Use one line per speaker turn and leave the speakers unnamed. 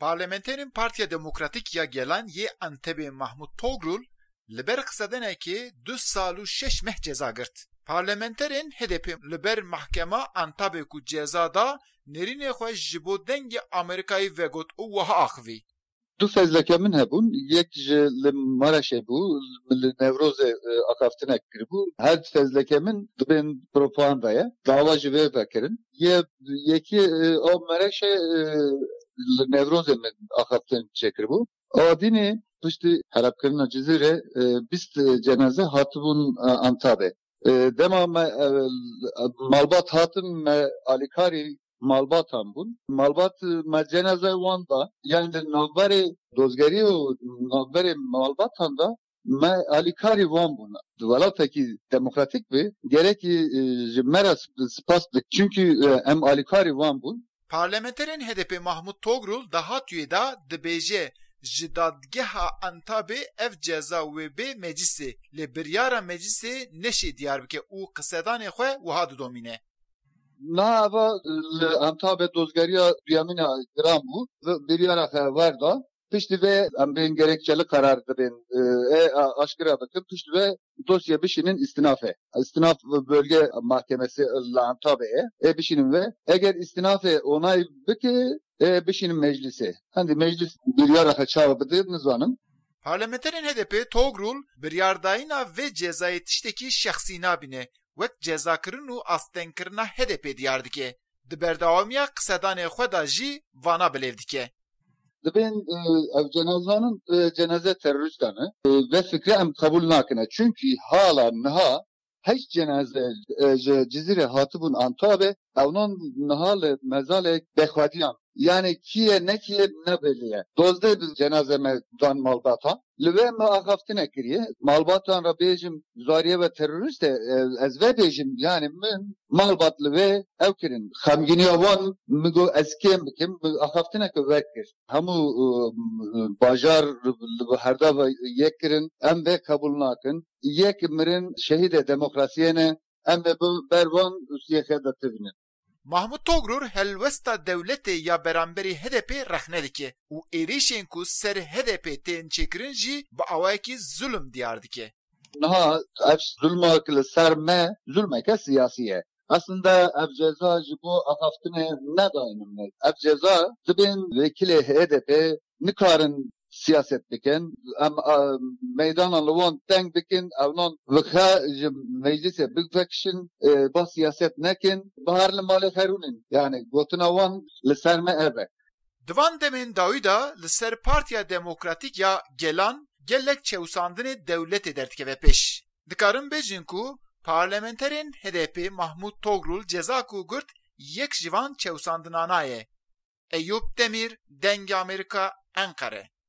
Parlamenterin Partiya Demokratik ya gelen ye Antepê Mahmud Togrul li ber qsedenekê 2 sal û 6 meh ceza girt. Parlamenterên HDP li ber Mahkema Antepê ku ceza da nêrînê xwe ji bo dengê Amerîkayê vegot û wiha axivî.
Du fezleke min hebûn, yek ji li Maraşê bû, li Newrozê axaftinek kiribû. Her fezleke min dibên propagandaya, dava ji vê vekirin. Yekî o Maraşê li Newrozê min axaftin çêkiribû. Adînê piştî herabkirina Cizîrê 20 cenaze hatibûn Antepê. Dema me malbat hatin me alîkarî malbatan bûn. Malbat me cenaze wan da, yani navberê dozgerî û navberê malbatan da me alîkarî wan bûn. Welatekî demokratik bê, gerekî ji me re spas dik. Çünkü em alîkarî wan bûn.
Parlamenterên HDP Mahmud Togrul dahatûyê da dibêje ji dadgeha Antepê ev ceza wê bê meclisê lê biryara meclisê neşê diyar bike û qsedanê xwe wiha didomîne.
Nava li Antepê dozgeriya duyemîna giran bû ve biryara xwe werda. Piştî vê em bên gerekçeli karar dibên aşkira bikin. Piştî vê dosya bişînin istinafê. İstinaf bölge mahkemesi li Antepê bişînin ve eger istinafê onay bike bişînin meclisê. Hani meclis biryara xwe çawa bide nizanin.
Parlamenterên HDP Togrul biryardayîna vê cezayê tiştekî şexsî nabîne. Wek cezakirin û astenkirina HDP diyar dike. Di berdewamiya qsedanê xwe da jî vana bilêv dike.
Dibên ev cenazanın cenaze teröristan ve fikri em kabul nakine. Çünkü hala niha hiç cenaze Cizîrê hatibûn Antepê evnan niha li mezalê bexwediyan. Yani kiye ne belliye. Dozde biz cenazeme dan malbatan. Li me axaftine kiriye. Malbatan ra bêjim zariye ve terörist ez ve bêjim yani min malbat li vê ev kirin. Xemgîniya wan min got ez kêm bikim axaftine ke vekir. Hemû bajar li herda yek kirin em vê kabul nakin. Yek mirin şehîdê demokrasiyê ne em vê bervan usiyê de tivînin.
Mahmud Togrul helwesta dewletê ya beramberî HDP rexne dike û êrişên ku ser HDP tên çêkirin jî bi awayekî zulm diyar dike.
Niha ev zulmek li ser me zulmeke siyasî ye. Aslında ev ceza ji bo axaftinê nedayînin me. Ev ceza dibên vekilê HDP nikarin siyaset bikin, em meydana li wan teng bikin, evnan vixe ji meclisê bivekişin, ba siyaset nekin, bihar li malê xerûnin. Yani gotina wan li ser me ev e.
Divan demên dawî da li ser Partiya Demokratik ya gelan gelek çewsandinê dewletê derdikeve pêş. Dikarin bêjin ku parlamenterên HDP Mahmud Togrul ceza ku girt yek ji van çewsandinana ye. Eyüp Demir, Deng Amerika, Ankara.